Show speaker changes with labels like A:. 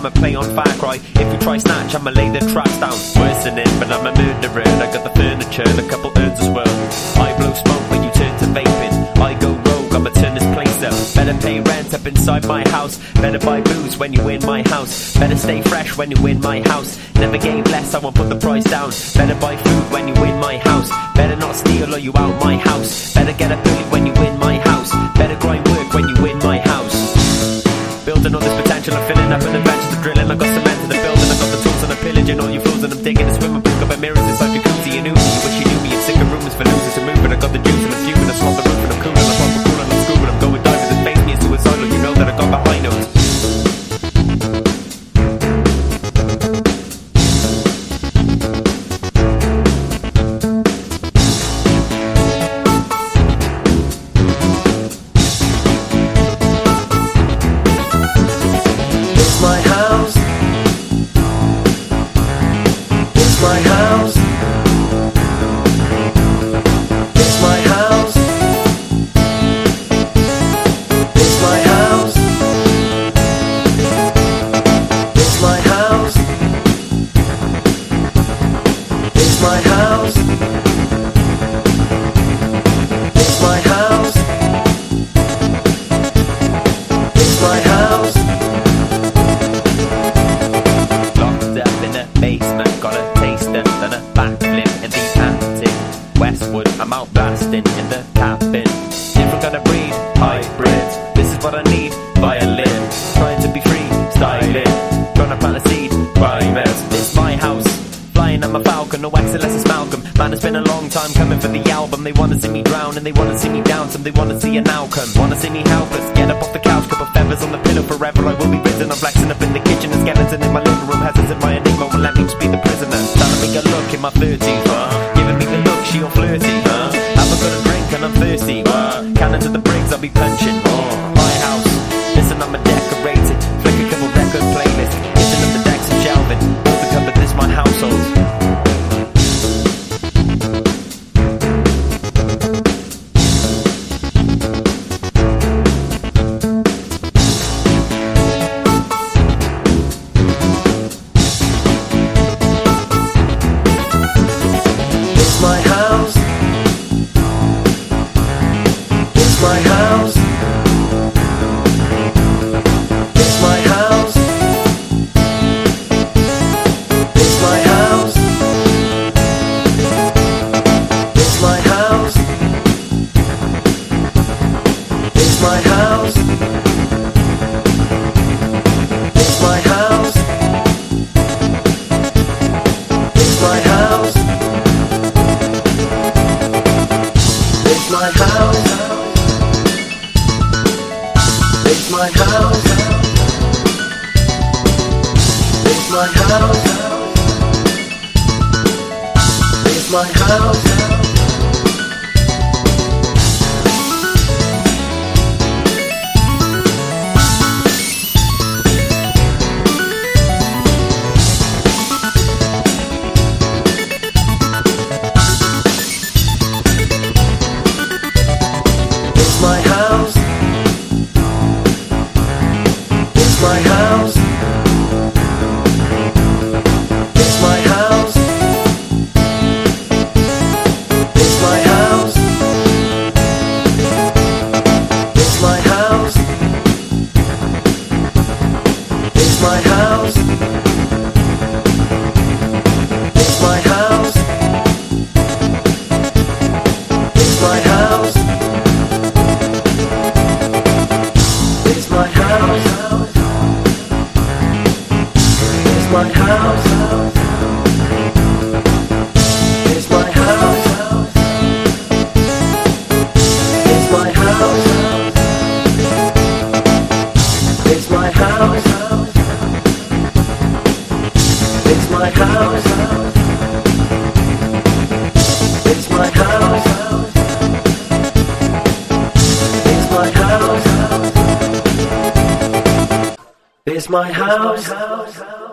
A: I'ma play on Far Cry. If you try snatch, I'ma lay the traps down. Worse than it, but I'm a murderer. I got the furniture and a couple urns as well. I blow smoke when you turn to vaping. I go rogue, I'ma turn this place up. Better pay rent up inside my house. Better buy booze when you in my house. Better stay fresh when you in my house. Never gave less, I won't put the price down. Better buy food when you in my house. Better not steal or you out my house. Better get a bully when you in my house. Better grind work when you in my house. Building all this potential, I'm filling up with adventures of drilling. I got cement in the building, I got the tools and I'm pillaging all your fools. And I'm digging and swimming, pick up at mirrors inside your jacuzzi and Uzi. You wish you knew me, I'm sick of rumors for losers and moving. I got the juice and I'm fuming, I swap the roof and I'm cool and I'm proper cool and I'm screwing. I'm going diving and face me is suicidal, you know that I got the high notes.
B: My house, it's my house, it's my house, it's my house, it's my house, it's my house, it's my house, it's my house.
A: Basement, got a taste and then a backflip in the attic. Westwood, I'm out blasting in the cabin. If I'm gonna breed hybrids, this is what I need. Violin, trying to be free, styling, trying to plant a seed, rhymers. This my house, flying on my falcon, no excellence is Malcolm. Man, it's been a long time coming for the album. They wanna see me drown and they wanna see me down. Some they wanna see an outcome, wanna see me helpless. Get up off the couch, couple feathers on the pillow. Forever I will be risen. I'm flexing up in the kitchen, a skeleton in my living room. Hazards in my enigma will let me just be the prisoner. Telling me a look in my 30s, giving me the look, she all flirty. Have a good drink and I'm thirsty. Cannon to the bricks, I'll be punching. My house, listen, I'm a decorated. Flick a couple record playlist, hitting up the decks and shelving. Build the cupboard, this my household.
B: My house, it's my house, it's my house, it's my house, it's my house, it's my house, it's my house, it's my house. It's my house, it's my house, it's my house, it's my house. My house, it's my house, it's my house, it's my house, it's my house, it's my house, it's my house, it's my house. It's my house, it's my house, it's my house, it's my house, it's my house, it's my house, it's my house, it's my house. It's my house.